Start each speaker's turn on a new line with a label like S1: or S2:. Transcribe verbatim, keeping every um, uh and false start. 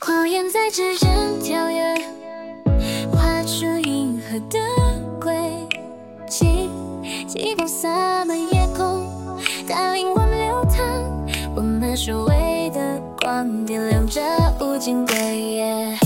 S1: 光焰在指尖跳跃，画出银河的轨迹，极光洒满夜空，带领我们流淌。我们是唯一的光，点亮这无尽的夜。